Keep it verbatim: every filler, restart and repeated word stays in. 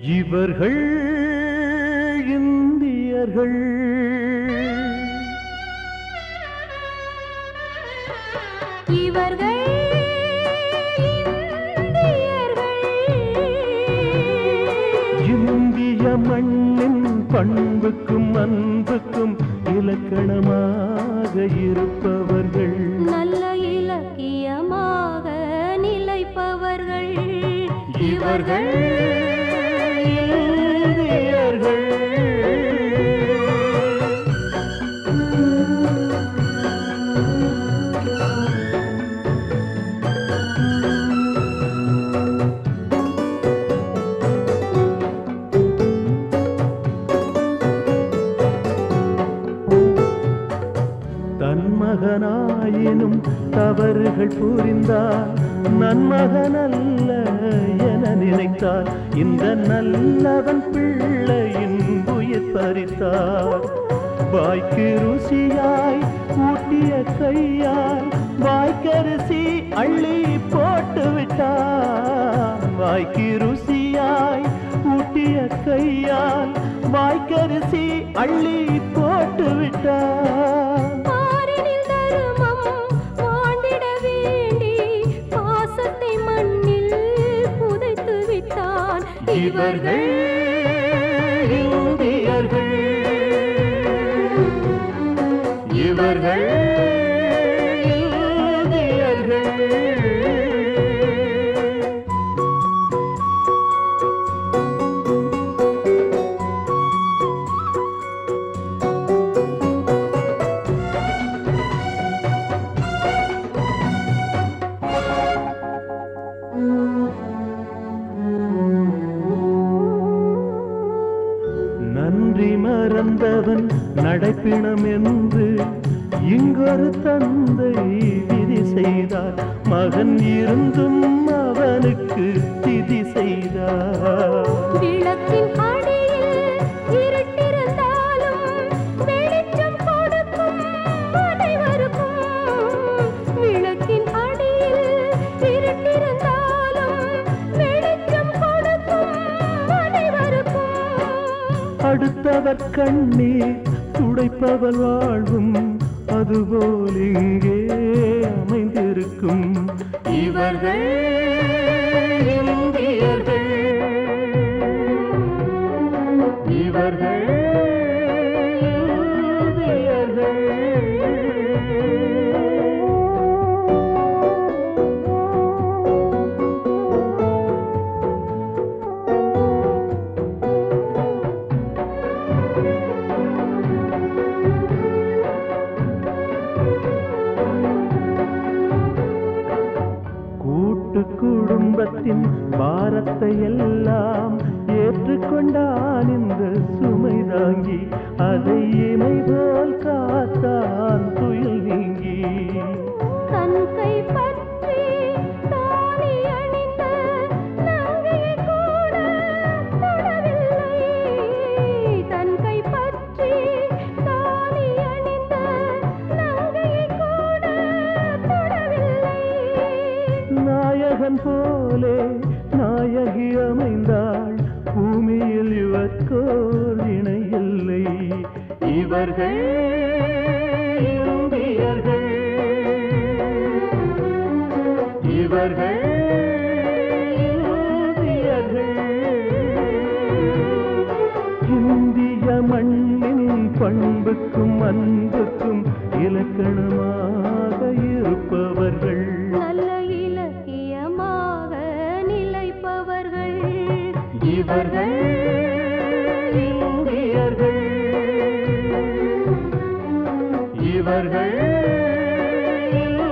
இவர்கள் இந்தியர்கள். இவர்கள் இந்திய மண்ணின் பண்புக்கும் அன்புக்கும் இலக்கணமாக இருப்பவர்கள், நல்ல இலக்கியமாக நிலைப்பவர்கள். இவர்கள் இந்தியர்கள். தன்மகனாயினும் தவறுகள் புரிந்தால் நன்மகனல்ல என நினைத்தார். இந்த நல்லவன் பிள்ளையின் உயிர் பறித்தார். வாய்க்கு ருசியாய் ஊட்டிய கையால் வாய்க்கரிசி அள்ளி போட்டு விட்டார். வாய்க்கு ருசியாய் ஊட்டிய கையால் வாய்க்கரிசி அள்ளி போட்டு விட்டார். இவர்கள் இந்தியர்கள். இவர்கள் இந்தியர்கள். நன்றி மறந்தவன் நடைப்பிணம் என்று இங்கொரு தந்தை விதி செய்தார். மகன் இருந்தும் அவனுக்கு திதி செய்தார். விளக்கின் அடியில் இருட்டிருந்தாலும் வெளிச்சம் கொடுக்கும் அனைவருக்கும். விளக்கின் அடியில் இருட்டிருந்தாலும் வெளிச்சம் கொடுக்கும் அனைவருக்கும். அடுத்தவர் கண்ணீர் துடைப்பவள் வாழ்வும் அதுபோல் இங்கே அமைந்திருக்கும். இவர்கள் இந்தியர்கள். இவர்கள் இந்தியர்கள். குடும்பத்தின் பாரத்தை எல்லாம் ஏற்றுக்கொண்டான் இந்த சுமை தாங்கி. அதை இமை போல் காத்தான் துயில் நீங்கி. தன் கை பற்றி தாலி அணிந்த நங்கையை கூட தொடவில்லை. தன் கை பற்றி தாலி அணிந்த நங்கையை கூட தொடவில்லை. நாயகன் போலே நாயகி அமைந்தாள் பூமியில் இவர்க்கோர் இணையில்லை. இவர்கள் இந்தியர்கள். இவர்கள் இந்தியர்கள். இந்திய மண்ணின் பண்புக்கும் அன்புக்கும் இலக்கணமாக இருப்பவர்கள், நல்ல இலக்கியமாக நிலைப்பவர்கள். இவர்கள் இந்தியர்கள். இவர்கள்